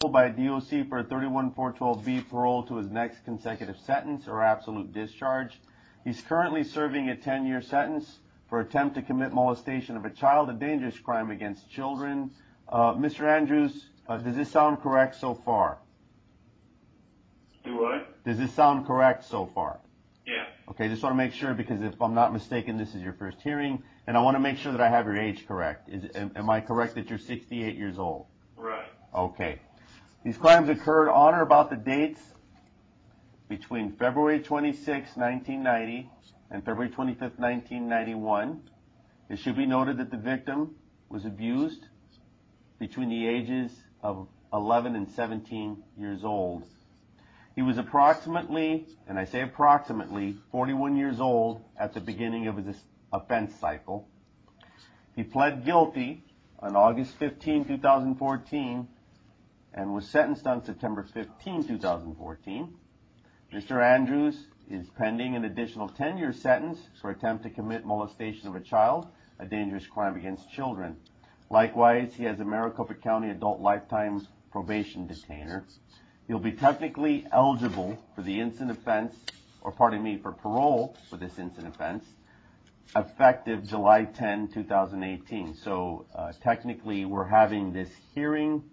by DOC for a 31412B parole to his next consecutive sentence or absolute discharge. He's currently serving a 10-year sentence for attempt to commit molestation of a child, a dangerous crime against children. Mr. Andrews, does this sound correct so far? Do what? Does this sound correct so far? Yeah. Okay, just want to make sure, because if I'm not mistaken, this is your first hearing, and I want to make sure that I have your age correct. Am I correct that you're 68 years old? Right. Okay. These crimes occurred on or about the dates between February 26, 1990 and February 25, 1991. It should be noted that the victim was abused between the ages of 11 and 17 years old. He was approximately, and I say approximately, 41 years old at the beginning of his offense cycle. He pled guilty on August 15, 2014, and was sentenced on September 15, 2014. Mr. Andrews is pending an additional 10-year sentence for attempt to commit molestation of a child, a dangerous crime against children. Likewise, he has a Maricopa County adult lifetime probation detainer. He'll be technically eligible for the instant offense, or pardon me, for parole for this instant offense, effective July 10, 2018. So technically we're having this hearing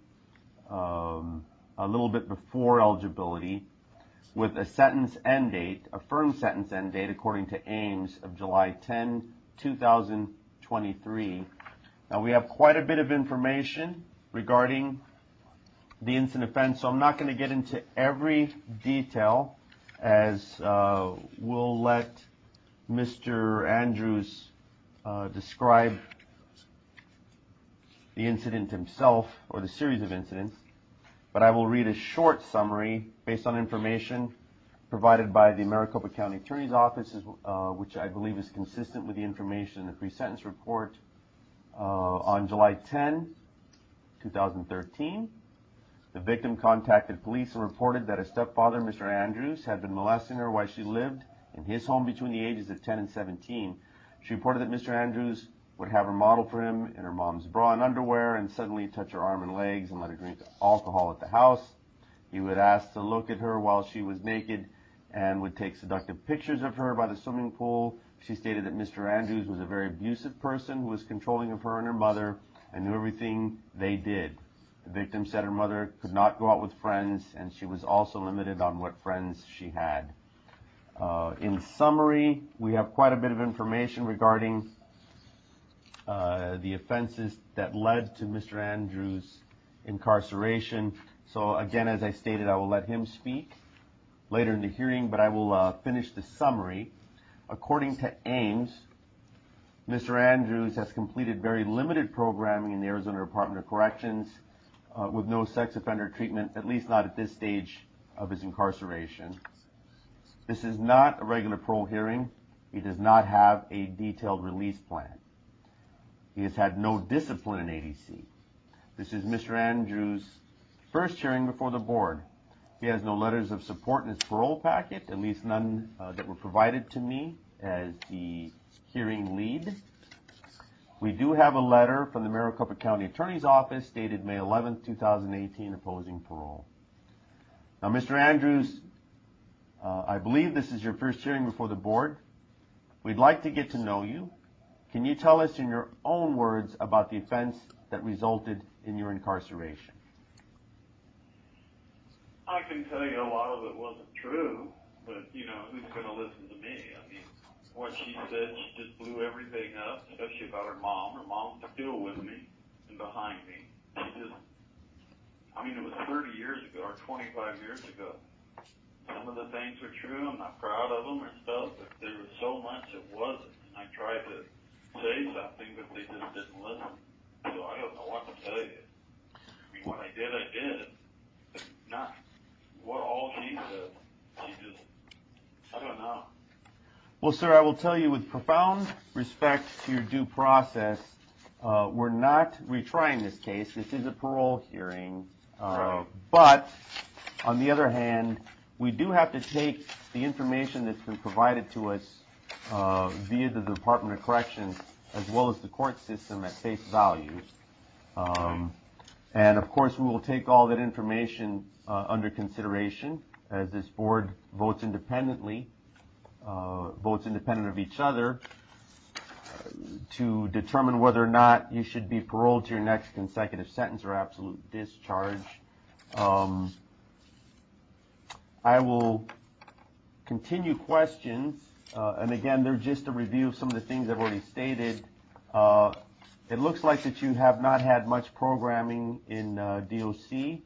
a little bit before eligibility, with a sentence end date, a firm sentence end date according to Ames of July 10, 2023. Now we have quite a bit of information regarding the instant offense, so I'm not going to get into every detail, as we'll let Mr. Andrews describe the incident himself, or the series of incidents, but I will read a short summary based on information provided by the Maricopa County Attorney's Office, which I believe is consistent with the information in the pre-sentence report. On July 10, 2013, the victim contacted police and reported that her stepfather, Mr. Andrews, had been molesting her while she lived in his home between the ages of 10 and 17. She reported that Mr. Andrews would have her model for him in her mom's bra and underwear and suddenly touch her arm and legs and let her drink alcohol at the house. He would ask to look at her while she was naked and would take seductive pictures of her by the swimming pool. She stated that Mr. Andrews was a very abusive person who was controlling of her and her mother and knew everything they did. The victim said her mother could not go out with friends, and she was also limited on what friends she had. In summary, we have quite a bit of information regarding the offenses that led to Mr. Andrews' incarceration. So again, as I stated, I will let him speak later in the hearing, but I will finish the summary. According to Ames, Mr. Andrews has completed very limited programming in the Arizona Department of Corrections with no sex offender treatment, at least not at this stage of his incarceration. This is not a regular parole hearing. He does not have a detailed release plan. He has had no discipline in ADC. This is Mr. Andrews' first hearing before the board. He has no letters of support in his parole packet, at least none that were provided to me as the hearing lead. We do have a letter from the Maricopa County Attorney's Office dated May 11, 2018, opposing parole. Now, Mr. Andrews, I believe this is your first hearing before the board. We'd like to get to know you. Can you tell us in your own words about the offense that resulted in your incarceration? I can tell you a lot of it wasn't true, but, you know, who's going to listen to me? I mean, what she said, she just blew everything up, especially about her mom. Her mom's still with me and behind me. She just, I mean, it was 30 years ago or 25 years ago. Some of the things were true. I'm not proud of them or stuff, but there was so much it wasn't. And I tried to say something, but they just didn't listen. So I don't know what to tell you. I mean, what I did, but not what all she said. She just, I don't know. Well, sir, I will tell you with profound respect to your due process, we're not retrying this case. This is a parole hearing. Right. But, on the other hand, we do have to take the information that's been provided to us via the Department of Corrections as well as the court system at face value. And of course, we will take all that information under consideration as this board votes independently, votes independent of each other, to determine whether or not you should be paroled to your next consecutive sentence or absolute discharge. I will continue questions, and again, they're just a review of some of the things I've already stated. It looks like that you have not had much programming in DOC,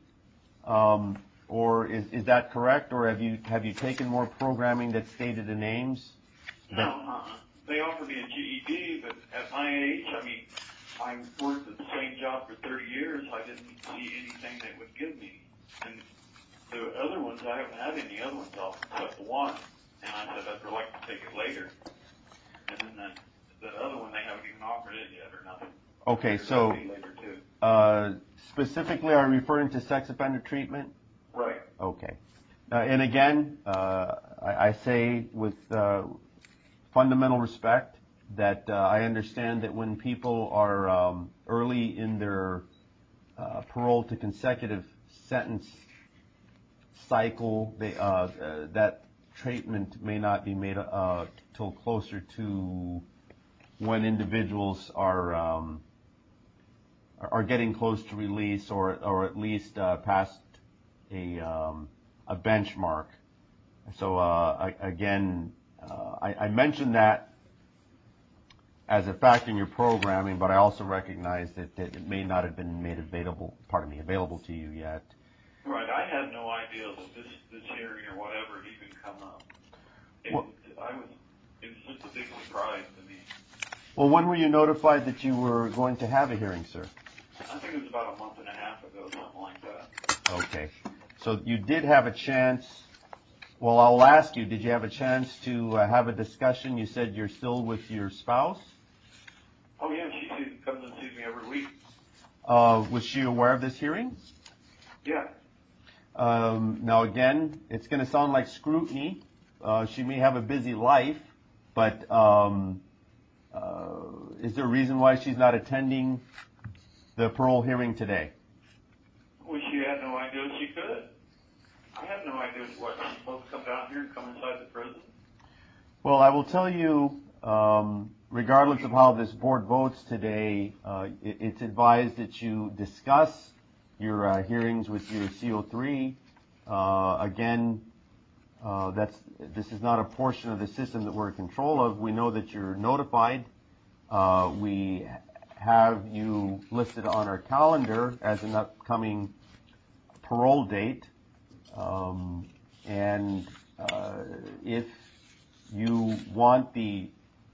or is that correct? Or have you taken more programming that's stated in Ames? No, they offered me a GED, but at my age, I mean, I worked at the same job for 30 years. I didn't see anything that would give me. And the other ones, I haven't had any other ones off except the one. And I said I'd like to take it later. And then the other one, they haven't even offered it yet or nothing. Okay, so Later too. Specifically, are you referring to sex offender treatment? Right. Okay. And again, I say with fundamental respect that I understand that when people are early in their parole to consecutive sentence cycle, that treatment may not be made till closer to when individuals are getting close to release or at least past a benchmark. So again, I mentioned that as a factor in your programming, but I also recognize that it may not have been made available to you yet. Right. I had no idea that this hearing or whatever had even come up. It was just a big surprise to me. Well, when were you notified that you were going to have a hearing, sir? I think it was about a month and a half ago, something like that. Okay. So you did have a chance. Well, I'll ask you, did you have a chance to have a discussion? You said you're still with your spouse? Oh, yeah, she comes and sees me every week. Was she aware of this hearing? Yeah. Now, again, it's going to sound like scrutiny. She may have a busy life, but is there a reason why she's not attending the parole hearing today? Well, she had no idea she could. I had no idea what she's supposed to come down here and come inside the prison. Well, I will tell you, regardless of how this board votes today, it's advised that you discuss your hearings with your CO3. Again, this is not a portion of the system that we're in control of. We know that you're notified. We have you listed on our calendar as an upcoming parole date. And if you want the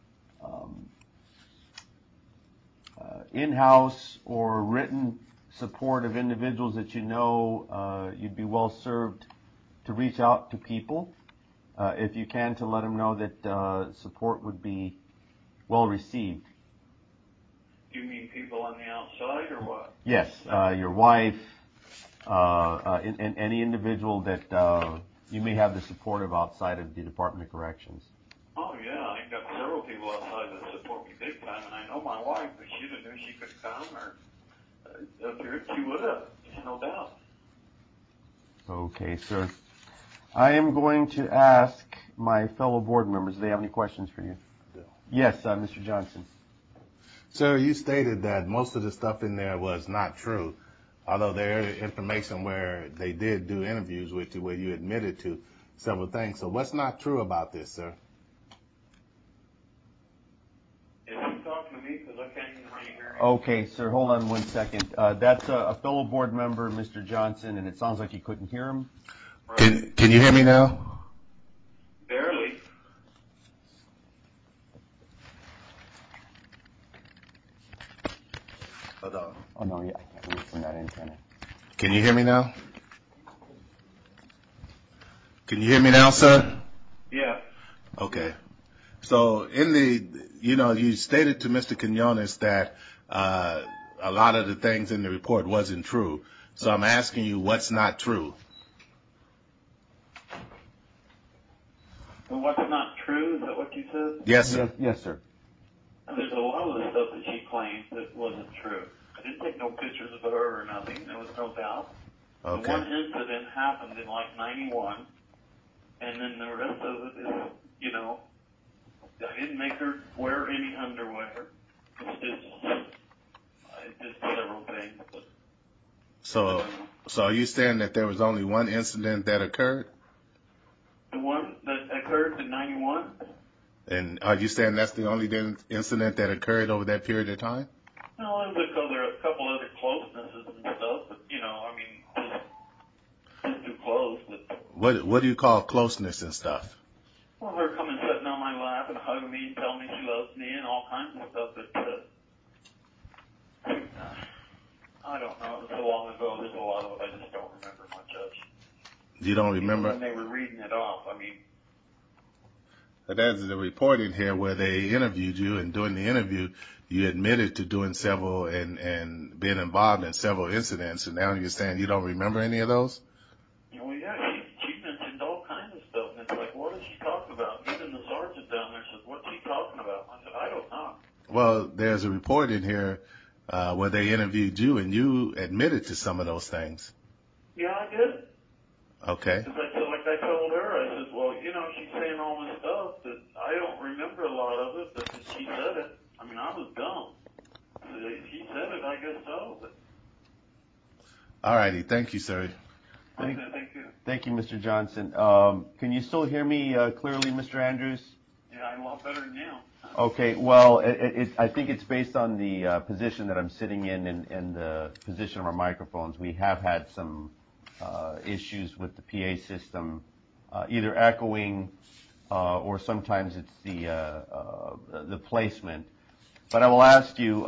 in-house or written support of individuals that you know, you'd be well served to reach out to people, if you can, to let them know that support would be well received. Do you mean people on the outside or what? Yes, your wife, and any individual that you may have the support of outside of the Department of Corrections. Oh, yeah, I got several people outside that support me big time, and I know my wife, if she knew she could come or up here, she would have, there's no doubt. Okay, sir. I am going to ask my fellow board members if they have any questions for you. Yes, Mr. Johnson. Sir, you stated that most of the stuff in there was not true, although there is information where they did do interviews with you where you admitted to several things. So what's not true about this, sir? Is he talking to me? Because I can't even hear him. Okay, sir, hold on one second. That's a fellow board member, Mr. Johnson, and it sounds like you couldn't hear him. Right. Can you hear me now? Barely. Hold on. Oh, no, yeah, I can't read from that antenna. Can you hear me now? Can you hear me now, sir? Yeah. Okay. So in you stated to Mr. Quinones that a lot of the things in the report wasn't true. So I'm asking you what's not true. Well, what's not true? Is that what you said? Yes, sir. Yes, sir. There's a lot of the stuff that she claims that wasn't true. I didn't take no pictures of her or nothing. There was no doubt. Okay. The one incident happened in like 91, and then the rest of it is, you know, I didn't make her wear any underwear. It's just several things. But So are you saying that there was only one incident that occurred? the one that occurred in 91? And are you saying that's the only incident that occurred over that period of time? No, there was a couple other closenesses and stuff, but, you know, I mean, just too close. But, What do you call closeness and stuff? well, her coming sitting on my lap and hugging me and telling me she loves me and all kinds of stuff that, I don't know. It was so long ago. There's a lot of it I just don't remember much of. You don't remember? Even when they were reading it off, I mean. But there's a report in here where they interviewed you, and during the interview, you admitted to doing several and being involved in several incidents, and now you're saying you don't remember any of those? Well, yeah, she mentioned all kinds of stuff, and it's like, what is she talking about? Even the sergeant down there said, what's he talking about? I said, I don't know. Well, there's a report in here where they interviewed you, and you admitted to some of those things. Yeah, I did. Okay. Because I told her, I said, well, you know, she's saying all this stuff that I don't remember a lot of it, but she said it. I mean, I was dumb. She said it, I guess so. But. All righty. Thank you, sir. Thank you. Thank you, Mr. Johnson. Can you still hear me clearly, Mr. Andrews? Yeah, a lot better now. Okay, well, I think it's based on the position that I'm sitting in and the position of our microphones. We have had some issues with the PA system, either echoing or sometimes it's the placement. But I will ask you,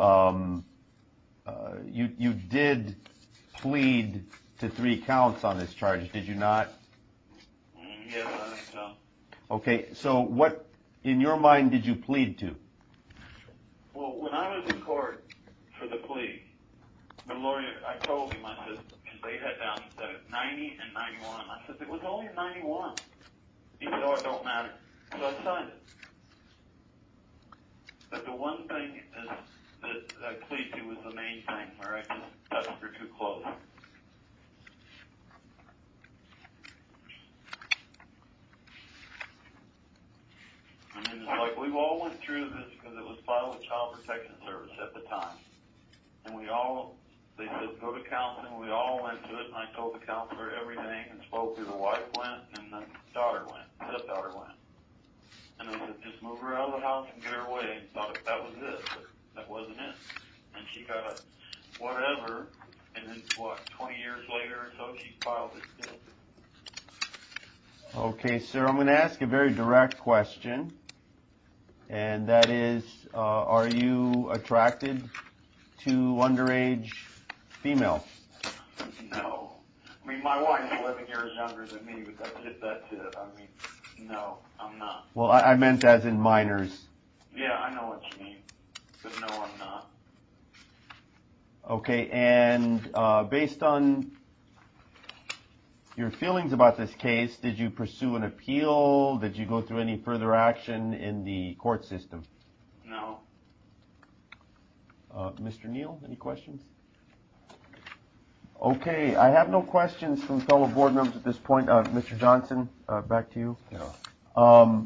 you did plead to 3 counts on this charge, did you not? Yes, I think so. Okay, so what, in your mind, did you plead to? Well, when I was in court for the plea, the lawyer, I told him, I said, because they had down that 90 and 91. I said, it was only 91. He said, oh, it don't matter. So I signed it. But the one thing is that I plead to was the main thing, where I just touched her too close. I mean, it's like we all went through this because it was filed with Child Protection Service at the time. And they said, go to counseling. We all went to it, and I told the counselor everything and spoke to the wife went and the daughter went, stepdaughter went. And they said, just move her out of the house and get her away. And thought that was it, but that wasn't it. And she got a whatever, and then 20 years later or so, she filed this bill. Okay, sir, I'm going to ask a very direct question, and that is, are you attracted to underage females? No. I mean, my wife's 11 years younger than me, but that's it. I mean, no, I'm not. Well, I meant as in minors. Yeah, I know what you mean, but no, I'm not. Okay, and based on your feelings about this case, did you pursue an appeal? Did you go through any further action in the court system? No. Mr. Neal, any questions? Okay, I have no questions from fellow board members at this point. Mr. Johnson, back to you. No.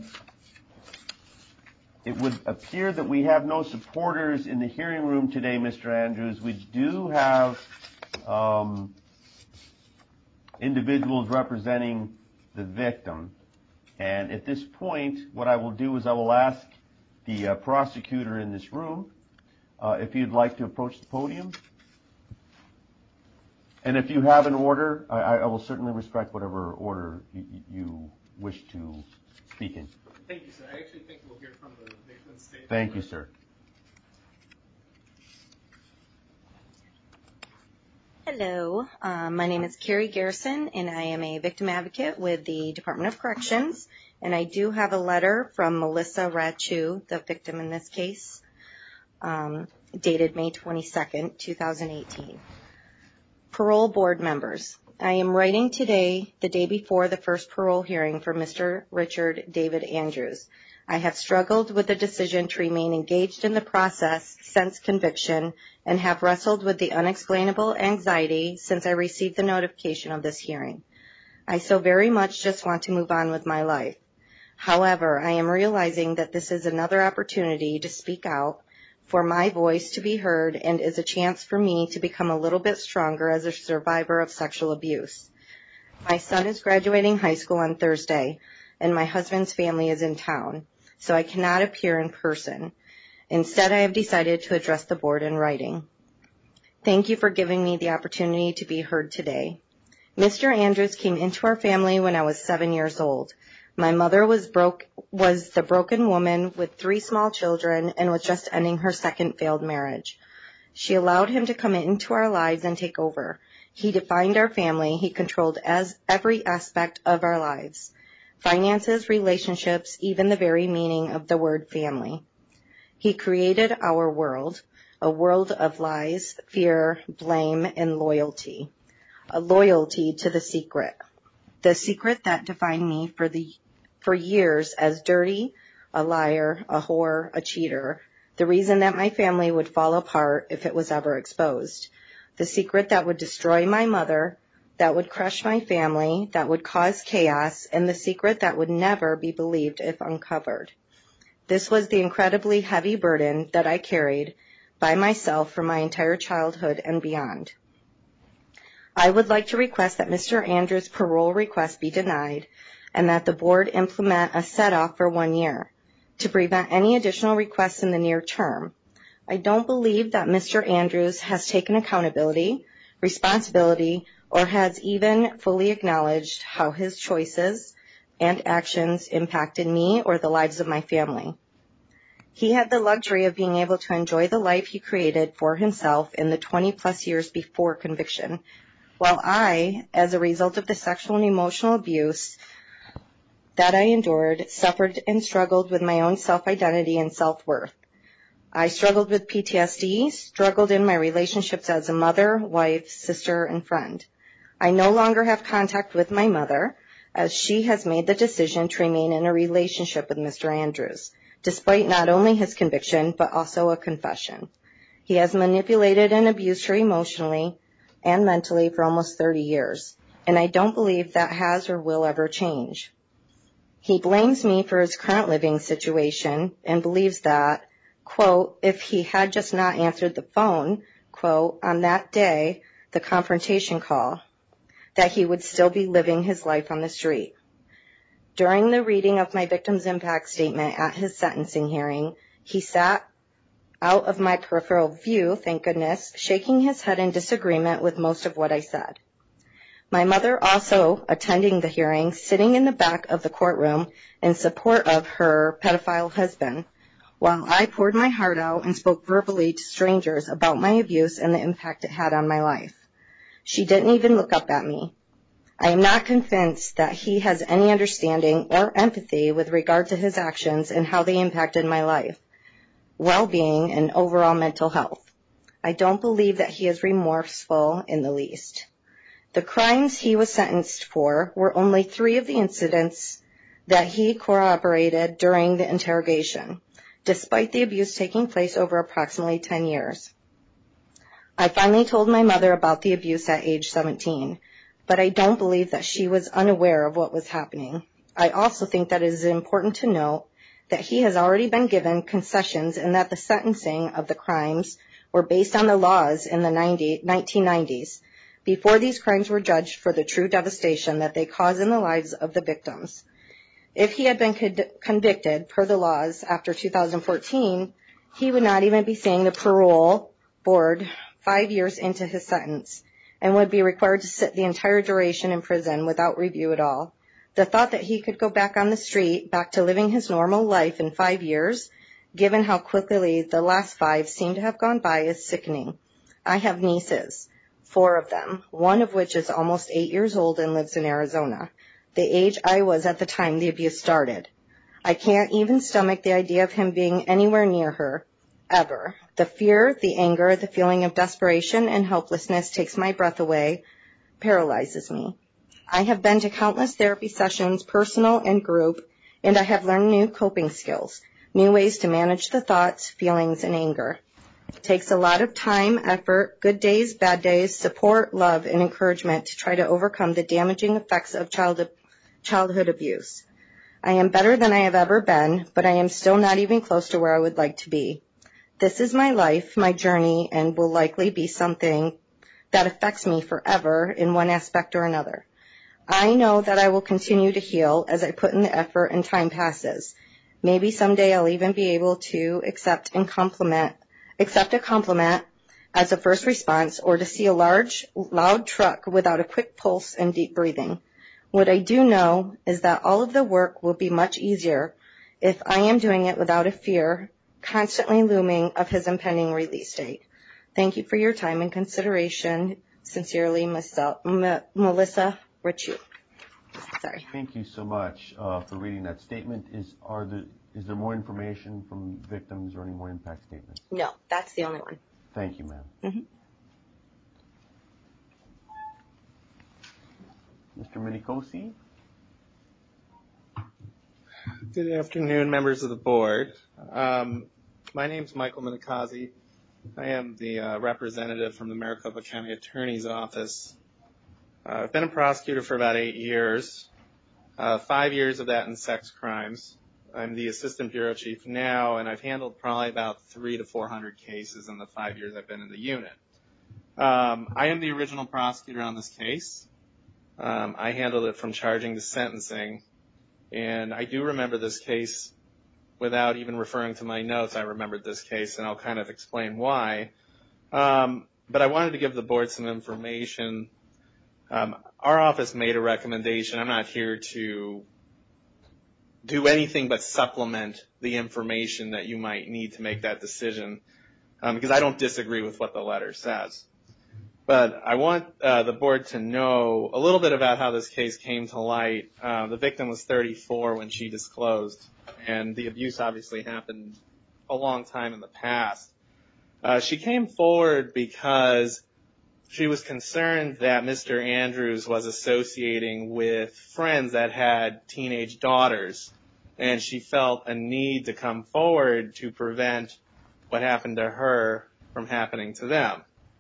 It would appear that we have no supporters in the hearing room today, Mr. Andrews. We do have individuals representing the victim. And at this point, what I will do is I will ask the prosecutor in this room if you'd like to approach the podium. And if you have an order, I will certainly respect whatever order you wish to speak in. Thank you, sir. I actually think we'll hear from the victim's statement. Thank you, sir. Hello, my name is Carrie Garrison, and I am a victim advocate with the Department of Corrections. And I do have a letter from Melissa Rachu, the victim in this case, dated May 22nd, 2018. Parole board members, I am writing today, the day before the first parole hearing for Mr. Richard David Andrews. I have struggled with the decision to remain engaged in the process since conviction and have wrestled with the unexplainable anxiety since I received the notification of this hearing. I so very much just want to move on with my life. However, I am realizing that this is another opportunity to speak out, for my voice to be heard, and is a chance for me to become a little bit stronger as a survivor of sexual abuse. My son is graduating high school on Thursday, and my husband's family is in town, so I cannot appear in person. Instead, I have decided to address the board in writing. Thank you for giving me the opportunity to be heard today. Mr. Andrews came into our family when I was 7 years old. My mother was the broken woman with 3 small children and was just ending her second failed marriage. She allowed him to come into our lives and take over. He defined our family. He controlled every aspect of our lives. Finances, relationships, even the very meaning of the word family. He created our world, a world of lies, fear, blame, and loyalty. A loyalty to the secret that defined me for years as dirty, a liar, a whore, a cheater, the reason that my family would fall apart if it was ever exposed, the secret that would destroy my mother, that would crush my family, that would cause chaos, and the secret that would never be believed if uncovered. This was the incredibly heavy burden that I carried by myself for my entire childhood and beyond. I would like to request that Mr. Andrews' parole request be denied and that the board implement a set-off for 1 year to prevent any additional requests in the near term. I don't believe that Mr. Andrews has taken accountability, responsibility, or has even fully acknowledged how his choices and actions impacted me or the lives of my family. He had the luxury of being able to enjoy the life he created for himself in the 20-plus years before conviction, while I, as a result of the sexual and emotional abuse that I endured, suffered and struggled with my own self-identity and self-worth. I struggled with PTSD, struggled in my relationships as a mother, wife, sister, and friend. I no longer have contact with my mother, as she has made the decision to remain in a relationship with Mr. Andrews, despite not only his conviction, but also a confession. He has manipulated and abused her emotionally and mentally for almost 30 years, and I don't believe that has or will ever change. He blames me for his current living situation and believes that, quote, if he had just not answered the phone, quote, on that day, the confrontation call, that he would still be living his life on the street. During the reading of my victim's impact statement at his sentencing hearing, he sat out of my peripheral view, thank goodness, shaking his head in disagreement with most of what I said. My mother also attending the hearing, sitting in the back of the courtroom in support of her pedophile husband, while I poured my heart out and spoke verbally to strangers about my abuse and the impact it had on my life. She didn't even look up at me. I am not convinced that he has any understanding or empathy with regard to his actions and how they impacted my life, well-being, and overall mental health. I don't believe that he is remorseful in the least. The crimes he was sentenced for were only 3 of the incidents that he corroborated during the interrogation, despite the abuse taking place over approximately 10 years. I finally told my mother about the abuse at age 17, but I don't believe that she was unaware of what was happening. I also think that it is important to note that he has already been given concessions and that the sentencing of the crimes were based on the laws in the 1990s, before these crimes were judged for the true devastation that they cause in the lives of the victims. If he had been convicted per the laws after 2014, he would not even be seeing the parole board 5 years into his sentence and would be required to sit the entire duration in prison without review at all. The thought that he could go back on the street, back to living his normal life in 5 years, given how quickly the last 5 seem to have gone by, is sickening. I have nieces, 4 of them, one of which is almost 8 years old and lives in Arizona, the age I was at the time the abuse started. I can't even stomach the idea of him being anywhere near her, ever. The fear, the anger, the feeling of desperation and helplessness takes my breath away, paralyzes me. I have been to countless therapy sessions, personal and group, and I have learned new coping skills, new ways to manage the thoughts, feelings, and anger. It takes a lot of time, effort, good days, bad days, support, love, and encouragement to try to overcome the damaging effects of childhood abuse. I am better than I have ever been, but I am still not even close to where I would like to be. This is my life, my journey, and will likely be something that affects me forever in one aspect or another. I know that I will continue to heal as I put in the effort and time passes. Maybe someday I'll even be able to accept a compliment as a first response, or to see a large, loud truck without a quick pulse and deep breathing. What I do know is that all of the work will be much easier if I am doing it without a fear constantly looming of his impending release date. Thank you for your time and consideration. Sincerely, Melissa Richu. Sorry. Thank you so much for reading that statement. Is there more information from victims or any more impact statements? No, that's the only one. Thank you, ma'am. Mm-hmm. Mr. Minicosi? Good afternoon, members of the board. My name is Michael Minicosi. I am the representative from the Maricopa County Attorney's Office. I've been a prosecutor for about 8 years, 5 years of that in sex crimes. I'm the assistant bureau chief now, and I've handled probably about 300 to 400 cases in the 5 years I've been in the unit. I am the original prosecutor on this case. I handled it from charging to sentencing, and I do remember this case without even referring to my notes. I remembered this case, and I'll kind of explain why. But I wanted to give the board some information. Our office made a recommendation. I'm not here to do anything but supplement the information that you might need to make that decision, because I don't disagree with what the letter says. But I want the board to know a little bit about how this case came to light. The victim was 34 when she disclosed, and the abuse obviously happened a long time in the past. She came forward because she was concerned that Mr. Andrews was associating with friends that had teenage daughters, and she felt a need to come forward to prevent what happened to her from happening to them.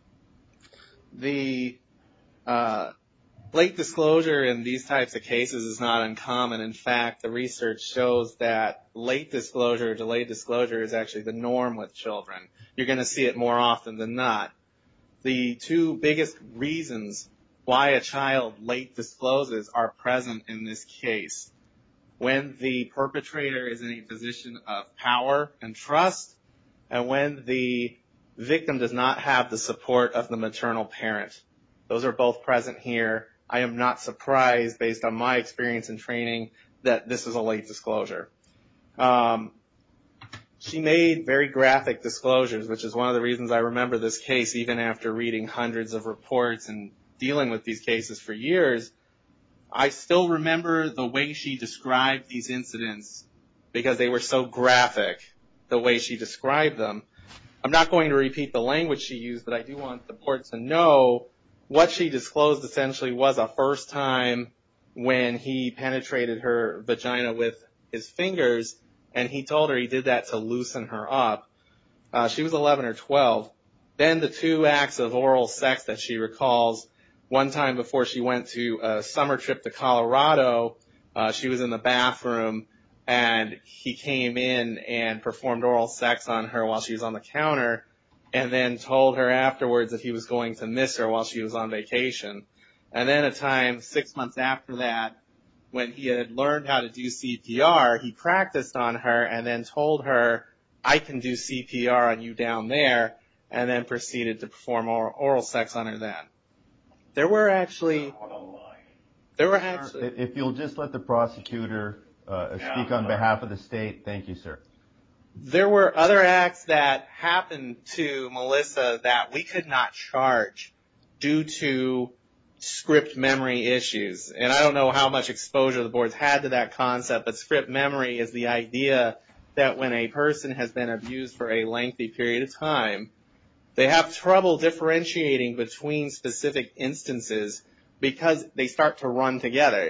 The late disclosure in these types of cases is not uncommon. In fact, the research shows that late disclosure or delayed disclosure is actually the norm with children. You're going to see it more often than not. The two biggest reasons why a child late discloses are present in this case. When the perpetrator is in a position of power and trust, and when the victim does not have the support of the maternal parent. Those are both present here. I am not surprised, based on my experience and training, that this is a late disclosure. She made very graphic disclosures, which is one of the reasons I remember this case, even after reading hundreds of reports and dealing with these cases for years. I still remember the way she described these incidents because they were so graphic, the way she described them. I'm not going to repeat the language she used, but I do want the board to know what she disclosed essentially was a first time when he penetrated her vagina with his fingers, and he told her he did that to loosen her up. She was 11 or 12. Then the 2 acts of oral sex that she recalls, one time before she went to a summer trip to Colorado, she was in the bathroom, and he came in and performed oral sex on her while she was on the counter, and then told her afterwards that he was going to miss her while she was on vacation. And then a time 6 months after that, when he had learned how to do CPR, he practiced on her and then told her, I can do CPR on you down there, and then proceeded to perform oral sex on her then. There were actually... If you'll just let the prosecutor speak on behalf of the state. Thank you, sir. There were other acts that happened to Melissa that we could not charge due to script memory issues. And I don't know how much exposure the board's had to that concept, but script memory is the idea that when a person has been abused for a lengthy period of time, they have trouble differentiating between specific instances because they start to run together.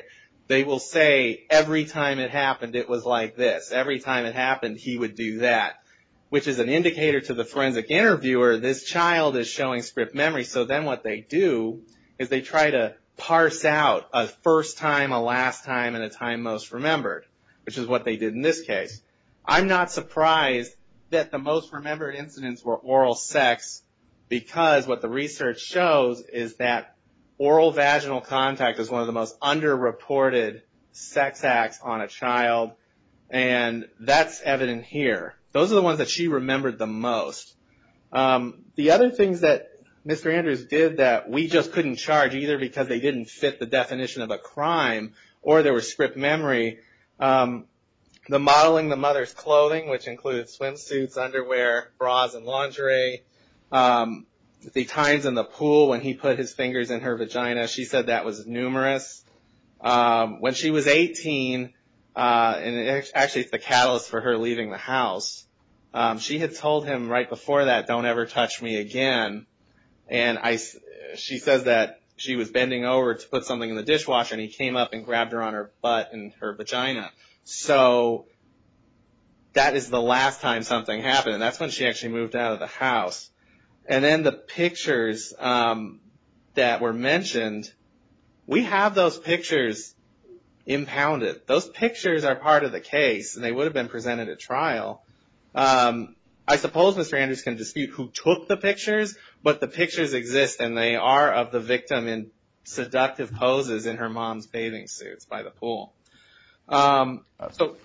they will say every time it happened, it was like this. Every time it happened, he would do that, which is an indicator to the forensic interviewer this child is showing script memory. So then what they do is they try to parse out a first time, a last time, and a time most remembered, which is what they did in this case. I'm not surprised that the most remembered incidents were oral sex, because what the research shows is that oral vaginal contact is one of the most underreported sex acts on a child, and that's evident here. Those are the ones that she remembered the most. The other things that Mr. Andrews did that we just couldn't charge either because they didn't fit the definition of a crime or there was script memory, the modeling the mother's clothing, which included swimsuits, underwear, bras, and lingerie, the times in the pool when he put his fingers in her vagina, she said that was numerous. When she was 18, and actually it's the catalyst for her leaving the house, she had told him right before that, "Don't ever touch me again." And she says that she was bending over to put something in the dishwasher, and he came up and grabbed her on her butt and her vagina. So that is the last time something happened, and that's when she actually moved out of the house. And then the pictures that were mentioned, we have those pictures impounded. Those pictures are part of the case, and they would have been presented at trial. I suppose Mr. Andrews can dispute who took the pictures, but the pictures exist, and they are of the victim in seductive poses in her mom's bathing suits by the pool. Mr.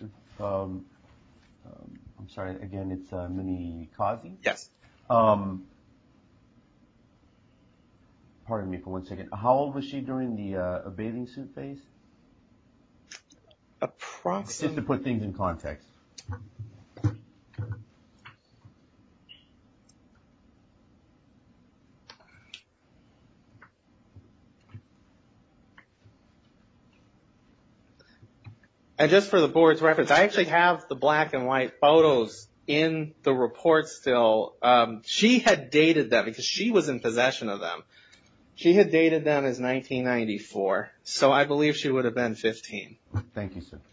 I'm sorry, again, it's Minnie Kazi? Yes. Pardon me for 1 second. How old was she during the bathing suit phase? Approximately. Just to put things in context. And just for the board's reference, I actually have the black and white photos in the report still. She had dated them because she was in possession of them. She had dated them as 1994, so I believe she would have been 15. Thank you, sir.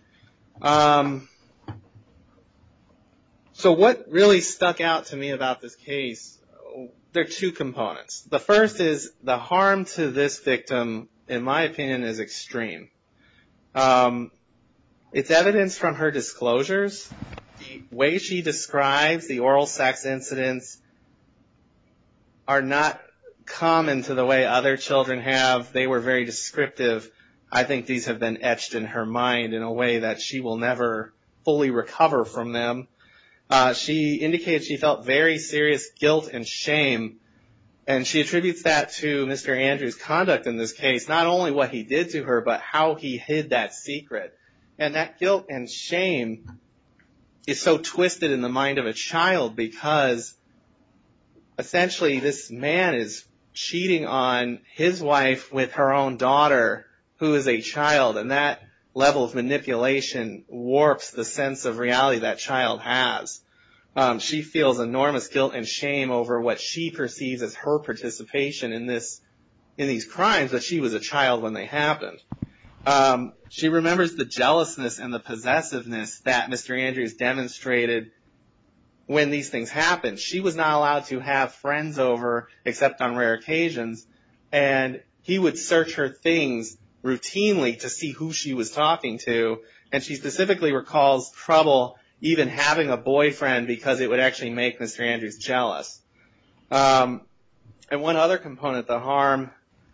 So what really stuck out to me about this case, there are two components. The first is the harm to this victim, in my opinion, is extreme. It's evidence from her disclosures. The way she describes the oral sex incidents are not common to the way other children have. They were very descriptive. I think these have been etched in her mind in a way that she will never fully recover from them. She indicated she felt very serious guilt and shame, and she attributes that to Mr. Andrews' conduct in this case, not only what he did to her, but how he hid that secret. And that guilt and shame is so twisted in the mind of a child because essentially this man is cheating on his wife with her own daughter, who is a child, and that level of manipulation warps the sense of reality that child has. She feels enormous guilt and shame over what she perceives as her participation in these crimes, but she was a child when they happened. She remembers the jealousness and the possessiveness that Mr. Andrews demonstrated when these things happened. She was not allowed to have friends over except on rare occasions, and he would search her things routinely to see who she was talking to, and she specifically recalls trouble even having a boyfriend because it would actually make Mr. Andrews jealous. And one other component, the harm,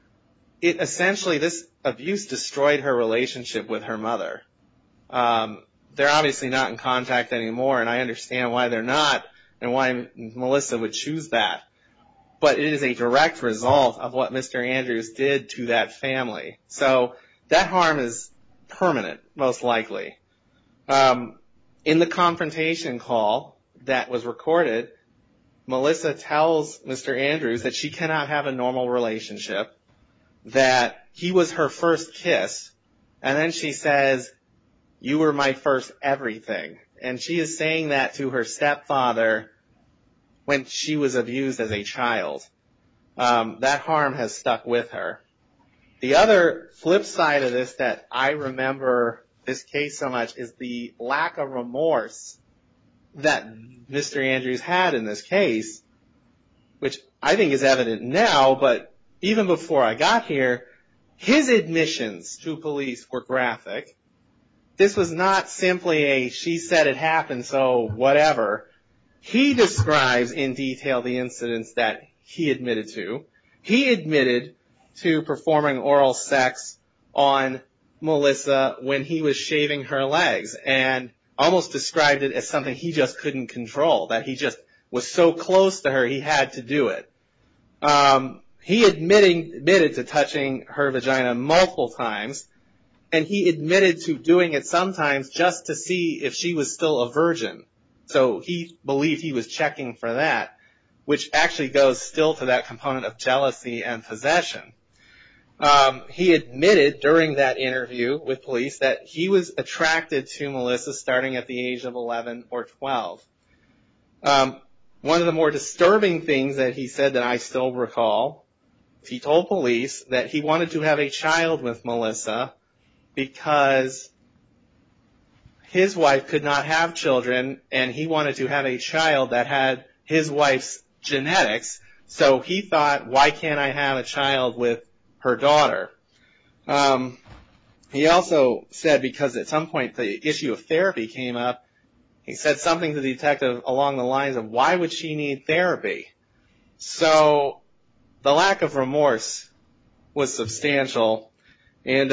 this abuse destroyed her relationship with her mother. They're obviously not in contact anymore, and I understand why they're not and why Melissa would choose that. But it is a direct result of what Mr. Andrews did to that family. So that harm is permanent, most likely. In the confrontation call that was recorded, Melissa tells Mr. Andrews that she cannot have a normal relationship, that he was her first kiss, and then she says, "You were my first everything." And she is saying that to her stepfather when she was abused as a child. That harm has stuck with her. The other flip side of this that I remember this case so much is the lack of remorse that Mr. Andrews had in this case, which I think is evident now, but even before I got here, his admissions to police were graphic. This was not simply a she said it happened, so whatever. He describes in detail the incidents that he admitted to. He admitted to performing oral sex on Melissa when he was shaving her legs, and almost described it as something he just couldn't control, that he just was so close to her he had to do it. He admitted to touching her vagina multiple times, and he admitted to doing it sometimes just to see if she was still a virgin. So he believed he was checking for that, which actually goes still to that component of jealousy and possession. He admitted during that interview with police that he was attracted to Melissa starting at the age of 11 or 12. One of the more disturbing things that he said that I still recall, he told police that he wanted to have a child with Melissa because his wife could not have children, and he wanted to have a child that had his wife's genetics. So he thought, why can't I have a child with her daughter? He also said, because at some point the issue of therapy came up, he said something to the detective along the lines of, why would she need therapy? So the lack of remorse was substantial. And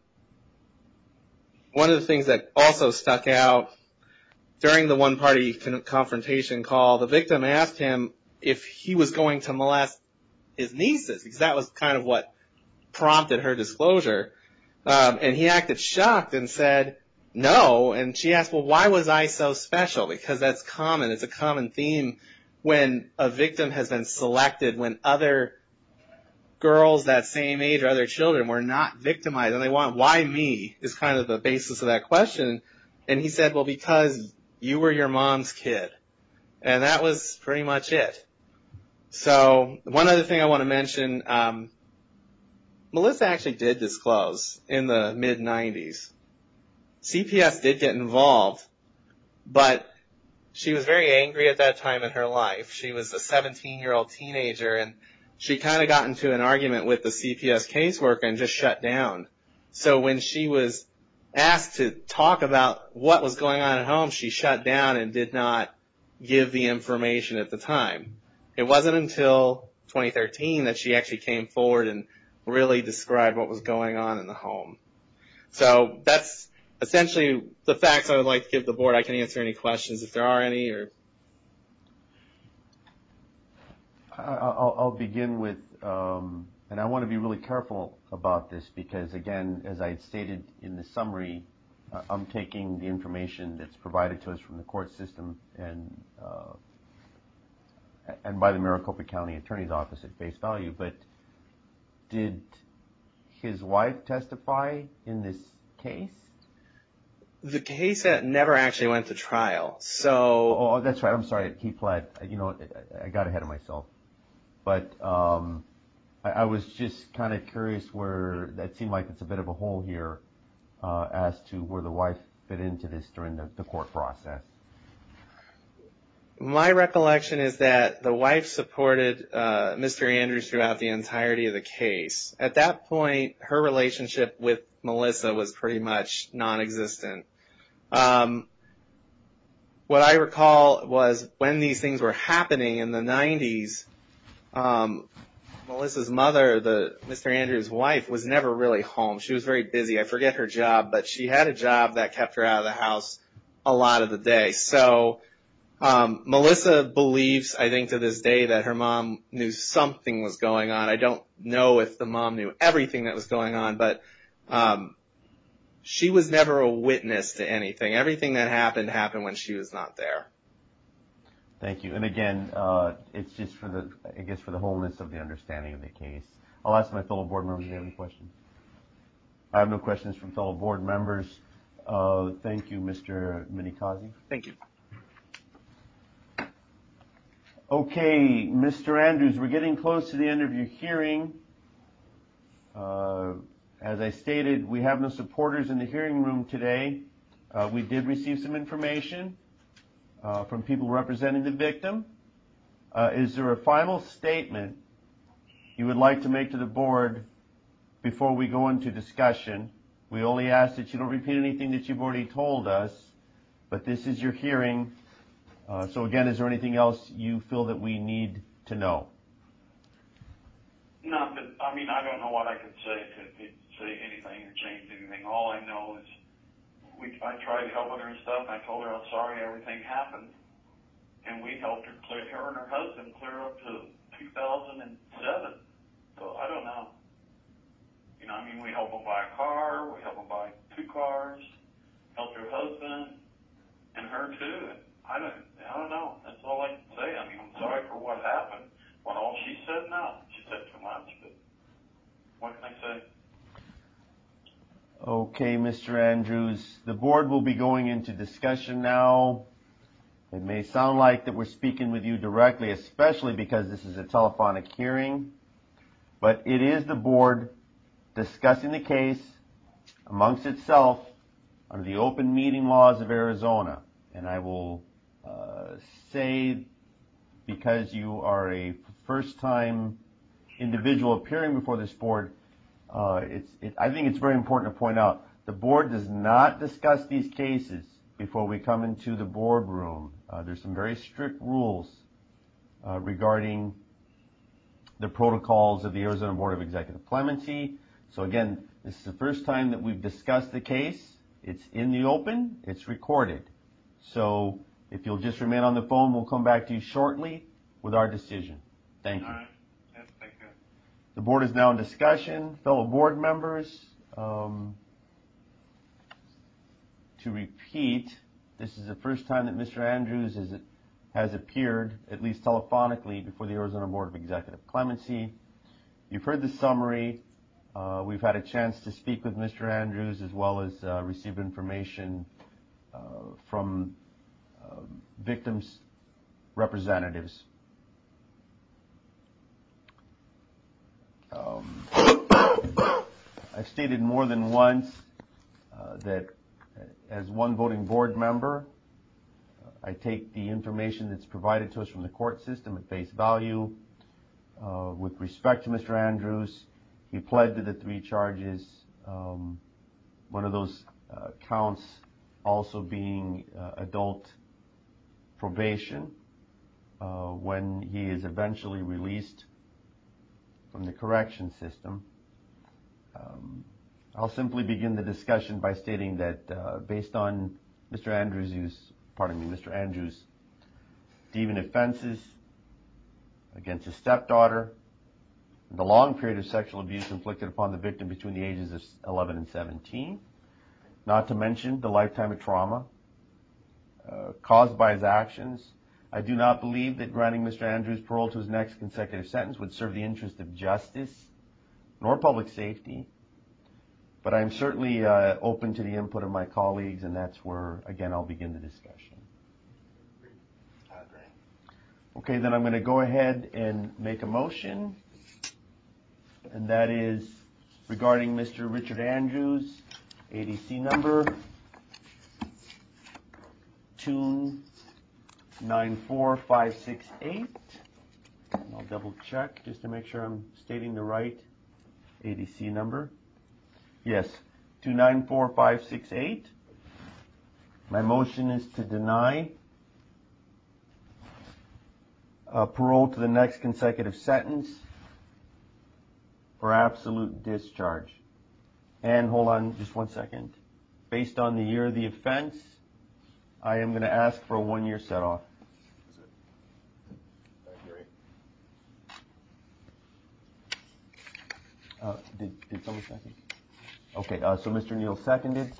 one of the things that also stuck out during the one-party confrontation call, the victim asked him if he was going to molest his nieces, because that was kind of what prompted her disclosure. And he acted shocked and said, no. And she asked, well, why was I so special? Because that's common. It's a common theme when a victim has been selected, when other girls that same age or other children were not victimized. And they want, why me, is kind of the basis of that question. And he said, well, because you were your mom's kid. And that was pretty much it. So one other thing I want to mention, Melissa actually did disclose in the mid-90s. CPS did get involved, but she was very angry at that time in her life. She was a 17-year-old teenager, and she kind of got into an argument with the CPS caseworker and just shut down. So when she was asked to talk about what was going on at home, she shut down and did not give the information at the time. It wasn't until 2013 that she actually came forward and really described what was going on in the home. So that's essentially the facts I would like to give the board. I can answer any questions if there are any. Or I'll begin with, and I want to be really careful about this because, again, as I had stated in the summary, I'm taking the information that's provided to us from the court system and by the Maricopa County Attorney's Office at face value. But did his wife testify in this case? The case never actually went to trial. So, oh, that's right. I'm sorry. He pled. You know, I got ahead of myself. But I was just kind of curious where that seemed like it's a bit of a hole here as to where the wife fit into this during the court process. My recollection is that the wife supported Mr. Andrews throughout the entirety of the case. At that point, her relationship with Melissa was pretty much non-existent. What I recall was when these things were happening in the 90s, Melissa's mother, Mr. Andrews' wife, was never really home. She was very busy. I forget her job, but she had a job that kept her out of the house a lot of the day. So Melissa believes, I think to this day, that her mom knew something was going on. I don't know if the mom knew everything that was going on, but she was never a witness to anything. Everything that happened when she was not there. Thank you. And again, it's just for the wholeness of the understanding of the case. I'll ask my fellow board members if they have any questions. I have no questions from fellow board members. Thank you, Mr. Minikazi. Thank you. Okay, Mr. Andrews, we're getting close to the end of your hearing. As I stated, we have no supporters in the hearing room today. We did receive some information from people representing the victim. Is there a final statement you would like to make to the board before we go into discussion? We only ask that you don't repeat anything that you've already told us, but this is your hearing. So again, is there anything else you feel that we need to know? Not that, I mean, I don't know what I could say to say anything or change anything. All I know is I tried helping her and stuff, and I told her I'm sorry everything happened. And we helped her and her husband clear up to 2007. So I don't know. You know, I mean, we helped them buy a car, we helped them buy 2 cars, helped her husband and her too. And I don't know. That's all I can say. I mean, I'm sorry for what happened. What all she said, no. She said too much, but what can I say? Okay, Mr. Andrews, the board will be going into discussion now. It may sound like that we're speaking with you directly, especially because this is a telephonic hearing, but it is the board discussing the case amongst itself under the open meeting laws of Arizona. And I will say, because you are a first-time individual appearing before this board, I think it's very important to point out the board does not discuss these cases before we come into the boardroom. There's some very strict rules regarding the protocols of the Arizona Board of Executive Clemency. So again, this is the first time that we've discussed the case. It's in the open. It's recorded. So if you'll just remain on the phone, we'll come back to you shortly with our decision. Thank you. All right. Yes, thank you. The board is now in discussion. Fellow board members, to repeat, this is the first time that Mr. Andrews has appeared, at least telephonically, before the Arizona Board of Executive Clemency. You've heard the summary. We've had a chance to speak with Mr. Andrews as well as receive information from victims' representatives. I've stated more than once that as one voting board member, I take the information that's provided to us from the court system at face value. With respect to Mr. Andrews, he pled to the 3 charges, one of those counts also being adult probation when he is eventually released from the correction system. I'll simply begin the discussion by stating that based on Mr. Andrews' deviant offenses against his stepdaughter, the long period of sexual abuse inflicted upon the victim between the ages of 11 and 17, not to mention the lifetime of trauma caused by his actions, I do not believe that granting Mr. Andrews parole to his next consecutive sentence would serve the interest of justice nor public safety. But I'm certainly open to the input of my colleagues, and that's where, again, I'll begin the discussion. I agree. Okay, then I'm going to go ahead and make a motion, and that is regarding Mr. Richard Andrews, ADC number 294568. And I'll double check just to make sure I'm stating the right ADC number. Yes, 294568. My motion is to deny parole to the next consecutive sentence for absolute discharge. And hold on just one second. Based on the year of the offense, I am going to ask for a 1-year set-off. I agree. Did someone second? Okay, so Mr. Neal seconded.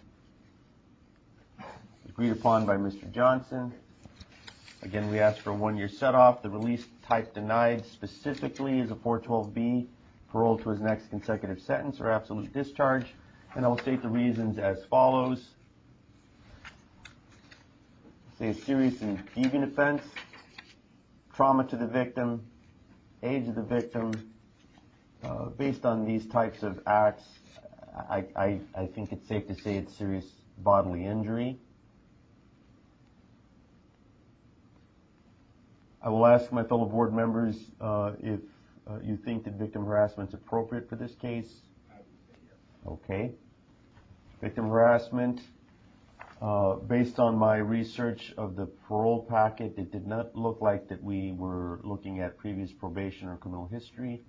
Agreed upon by Mr. Johnson. Again, we asked for a 1-year set-off. The release type denied specifically is a 412B, parole to his next consecutive sentence or absolute discharge. And I will state the reasons as follows. Say a serious and deviant offense, trauma to the victim, age of the victim, based on these types of acts, I think it's safe to say it's serious bodily injury. I will ask my fellow board members if you think that victim harassment is appropriate for this case. Okay. Victim harassment, based on my research of the parole packet, it did not look like that we were looking at previous probation or criminal history.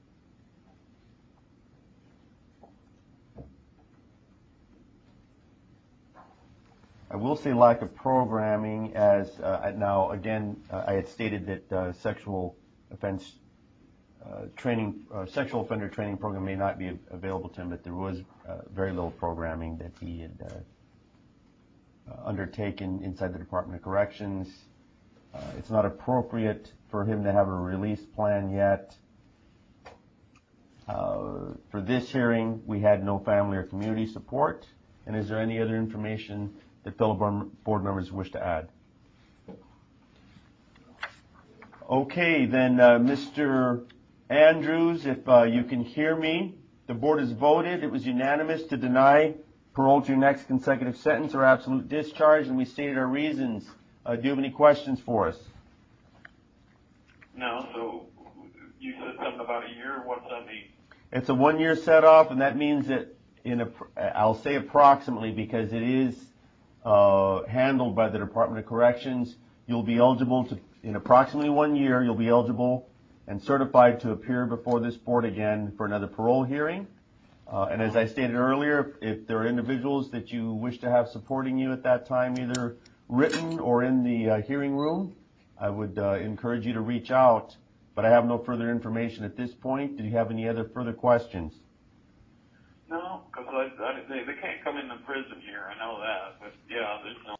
I will say lack of programming, as now again I had stated that sexual offense training, sexual offender training program may not be available to him, but there was very little programming that he had undertaken inside the Department of Corrections. It's not appropriate for him to have a release plan yet. For this hearing, we had no family or community support. And is there any other information that fellow board members wish to add? Okay, then Mr. Andrews, if you can hear me, the board has voted. It was unanimous to deny parole to your next consecutive sentence or absolute discharge, and we stated our reasons. Do you have any questions for us? No, so you said something about a year. What's that mean? It's a 1 year set off, and that means that I'll say approximately because it is handled by the Department of Corrections. You'll be eligible to, in approximately 1 year, you'll be eligible and certified to appear before this board again for another parole hearing. And as I stated earlier, if there are individuals that you wish to have supporting you at that time, either written or in the hearing room, I would encourage you to reach out. But I have no further information at this point. Do you have any other further questions? No, because they can't come in the prison here. I know that, but yeah, there's no